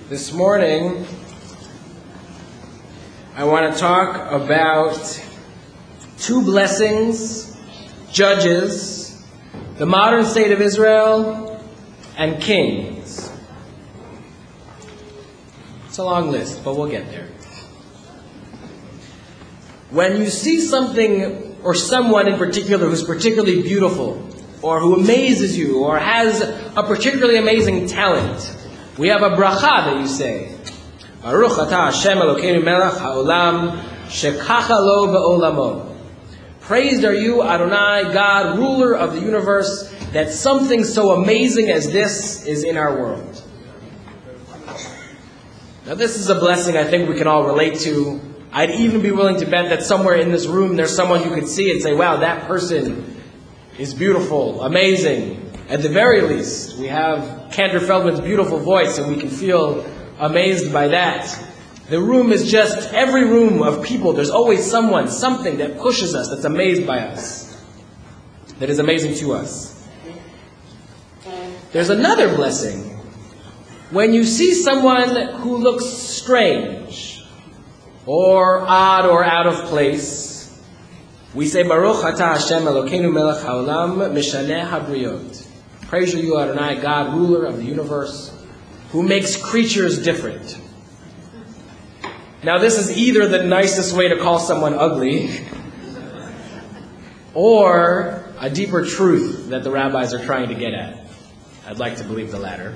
This morning, I want to talk about two blessings, judges, the modern state of Israel, and kings. It's a long list, but we'll get there. When you see something or someone in particular who's particularly beautiful, or who amazes you, or has a particularly amazing talent, we have a bracha that you say. Baruch atah Hashem Elokeinu melech haolam shekacha lo be'olamo. Praised are you, Adonai, God, ruler of the universe, that something so amazing as this is in our world. Now this is a blessing I think we can all relate to. I'd even be willing to bet that somewhere in this room there's someone you could see and say, wow, that person is beautiful, amazing. At the very least, we have Cantor Feldman's beautiful voice and we can feel amazed by that. The room is just every room of people. There's always someone, something that pushes us, that's amazed by us, that is amazing to us. There's another blessing. When you see someone who looks strange, or odd, or out of place, we say, Baruch atah Hashem Elokeinu melech haolam mishaneh habriyot. Praise you, Adonai, God, ruler of the universe, who makes creatures different. Now this is either the nicest way to call someone ugly, or a deeper truth that the rabbis are trying to get at. I'd like to believe the latter.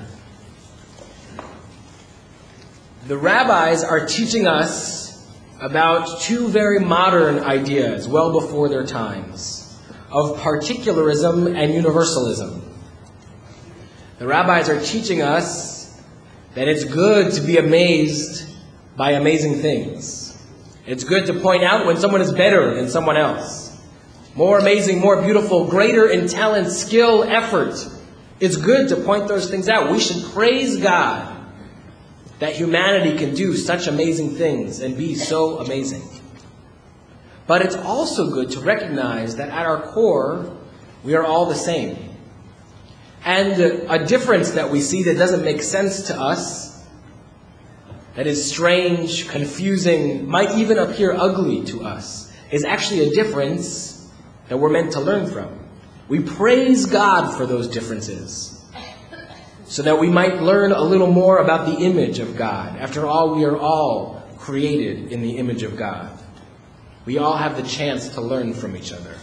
The rabbis are teaching us about two very modern ideas, well before their times, of particularism and universalism. The rabbis are teaching us that it's good to be amazed by amazing things. It's good to point out when someone is better than someone else. More amazing, more beautiful, greater in talent, skill, effort. It's good to point those things out. We should praise God that humanity can do such amazing things and be so amazing. But it's also good to recognize that at our core, we are all the same. And a difference that we see that doesn't make sense to us, that is strange, confusing, might even appear ugly to us, is actually a difference that we're meant to learn from. We praise God for those differences, so that we might learn a little more about the image of God. After all, we are all created in the image of God. We all have the chance to learn from each other.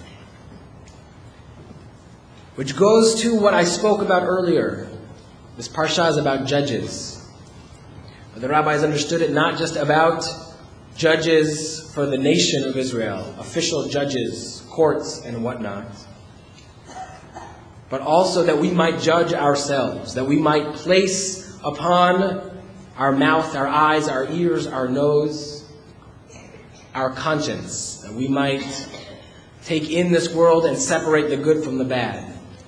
Which goes to what I spoke about earlier. This parsha is about judges. The rabbis understood it not just about judges for the nation of Israel, official judges, courts, and whatnot, but also that we might judge ourselves, that we might place upon our mouth, our eyes, our ears, our nose, our conscience, that we might take in this world and separate the good from the bad.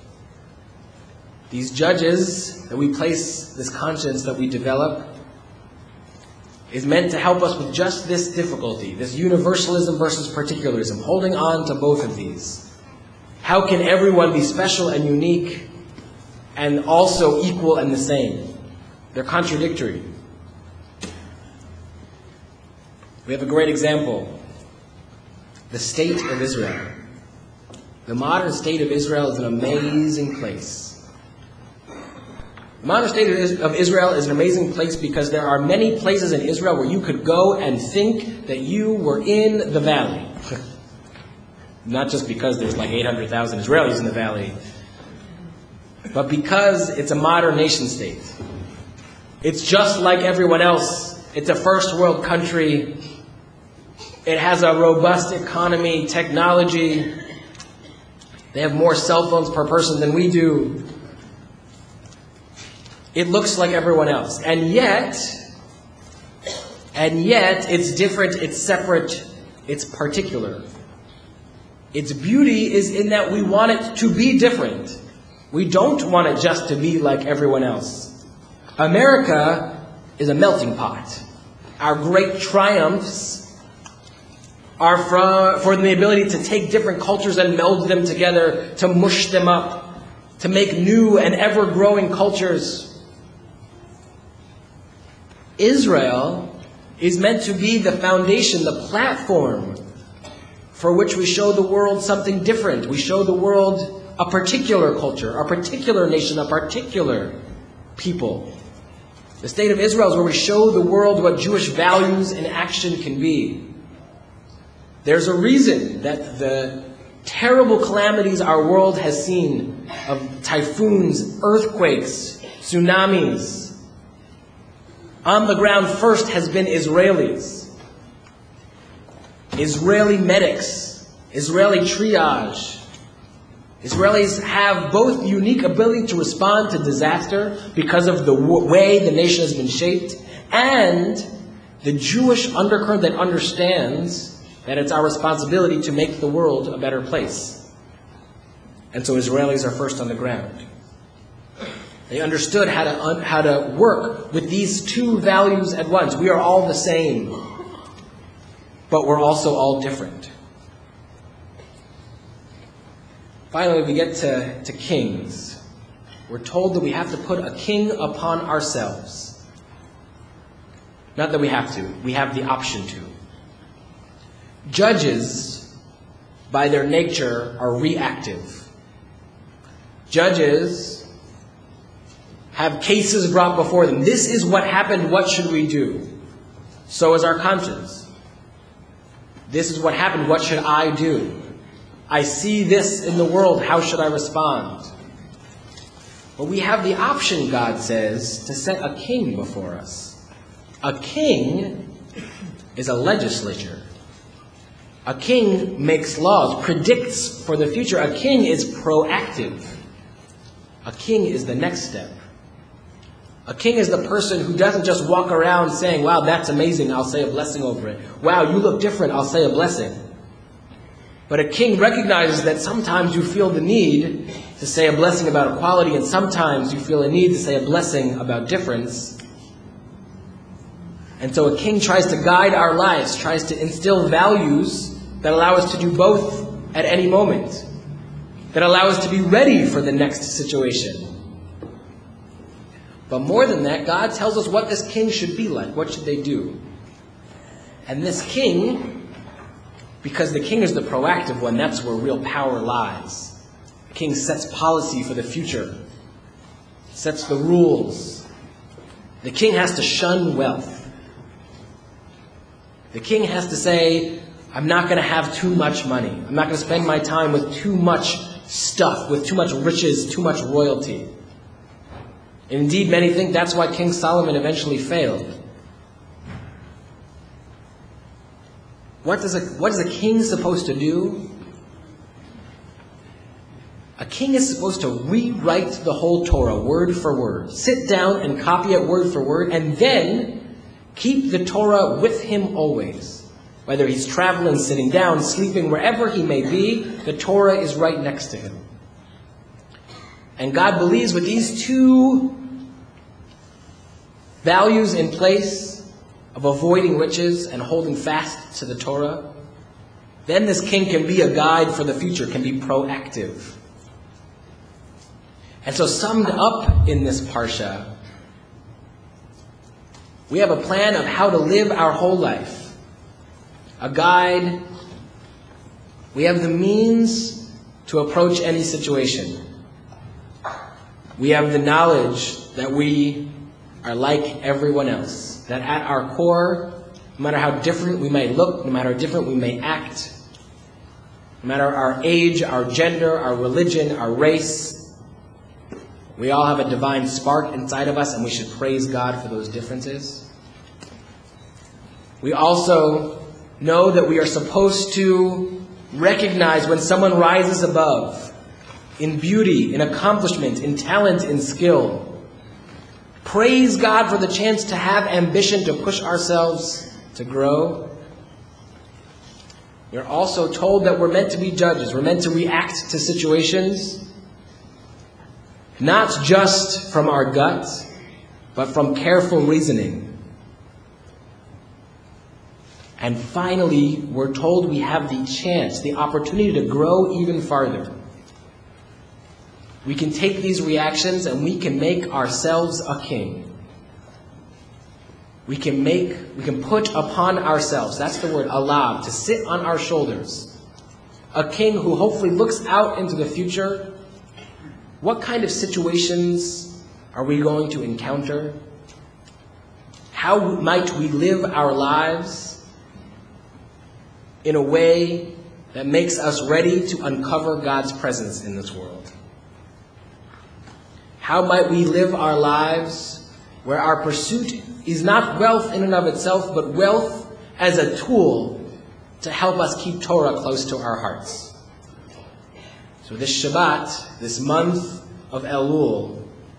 These judges that we place, this conscience that we develop, is meant to help us with just this difficulty, this universalism versus particularism, holding on to both of these. How can everyone be special and unique and also equal and the same? They're contradictory. We have a great example. The state of Israel. The modern state of Israel is an amazing place. The modern state of Israel is an amazing place because there are many places in Israel where you could go and think that you were in the valley. Not just because there's like 800,000 Israelis in the valley, but because it's a modern nation state. It's just like everyone else. It's a first world country. It has a robust economy, technology. They have more cell phones per person than we do. It looks like everyone else. And yet, it's different, it's separate, it's particular. Its beauty is in that we want it to be different. We don't want it just to be like everyone else. America is a melting pot. Our great triumphs are for the ability to take different cultures and meld them together, to mush them up, to make new and ever-growing cultures. Israel is meant to be the foundation, the platform for which we show the world something different. We show the world a particular culture, a particular nation, a particular people. The state of Israel is where we show the world what Jewish values and action can be. There's a reason that the terrible calamities our world has seen of typhoons, earthquakes, tsunamis, on the ground first has been Israelis. Israeli medics, Israeli triage. Israelis have both the unique ability to respond to disaster because of the way the nation has been shaped, and the Jewish undercurrent that understands that it's our responsibility to make the world a better place. And so Israelis are first on the ground. They understood how to work with these two values at once. We are all the same, but we're also all different. Finally, we get to kings. We're told that we have to put a king upon ourselves. Not that we have to. We have the option to. Judges, by their nature, are reactive. Judges have cases brought before them. This is what happened. What should we do? So is our conscience. This is what happened. What should I do? I see this in the world. How should I respond? But we have the option, God says, to set a king before us. A king is a legislature. A king makes laws, predicts for the future. A king is proactive. A king is the next step. A king is the person who doesn't just walk around saying, wow, that's amazing, I'll say a blessing over it. Wow, you look different, I'll say a blessing. But a king recognizes that sometimes you feel the need to say a blessing about equality, and sometimes you feel a need to say a blessing about difference. And so a king tries to guide our lives, tries to instill values that allow us to do both at any moment, that allow us to be ready for the next situation. But more than that, God tells us what this king should be like. What should they do? And this king, because the king is the proactive one, that's where real power lies. The king sets policy for the future, sets the rules. The king has to shun wealth. The king has to say, I'm not going to have too much money. I'm not going to spend my time with too much stuff, with too much riches, too much royalty. And indeed, many think that's why King Solomon eventually failed. What is a king supposed to do? A king is supposed to rewrite the whole Torah word for word. Sit down and copy it word for word, and then keep the Torah with him always. Whether he's traveling, sitting down, sleeping, wherever he may be, the Torah is right next to him. And God believes with these two values in place of avoiding riches and holding fast to the Torah, then this king can be a guide for the future, can be proactive. And so summed up in this parsha, we have a plan of how to live our whole life, a guide. We have the means to approach any situation. We have the knowledge that we are like everyone else, that at our core, no matter how different we may look, no matter how different we may act, no matter our age, our gender, our religion, our race, we all have a divine spark inside of us, and we should praise God for those differences. We also know that we are supposed to recognize when someone rises above in beauty, in accomplishment, in talent, in skill. Praise God for the chance to have ambition, to push ourselves, to grow. We're also told that we're meant to be judges. We're meant to react to situations, not just from our gut, but from careful reasoning. And finally, we're told we have the chance, the opportunity to grow even farther. We can take these reactions and we can make ourselves a king. we can put upon ourselves, that's the word, alav, to sit on our shoulders, a king who hopefully looks out into the future. What kind of situations are we going to encounter? How might we live our lives in a way that makes us ready to uncover God's presence in this world? How might we live our lives where our pursuit is not wealth in and of itself, but wealth as a tool to help us keep Torah close to our hearts? So this Shabbat, this month of Elul,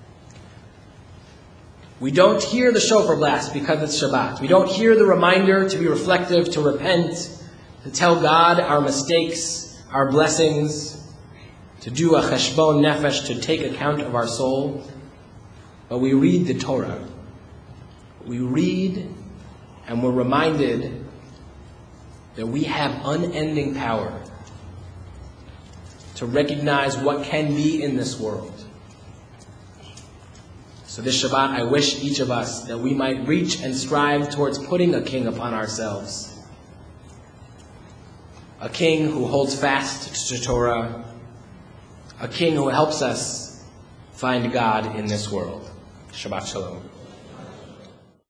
we don't hear the shofar blast because it's Shabbat. We don't hear the reminder to be reflective, to repent, to tell God our mistakes, our blessings, to do a cheshbon nefesh, to take account of our soul. But we read the Torah. We read and we're reminded that we have unending power to recognize what can be in this world. So this Shabbat, I wish each of us that we might reach and strive towards putting a king upon ourselves. A king who holds fast to Torah. A king who helps us find God in this world. Shabbat Shalom.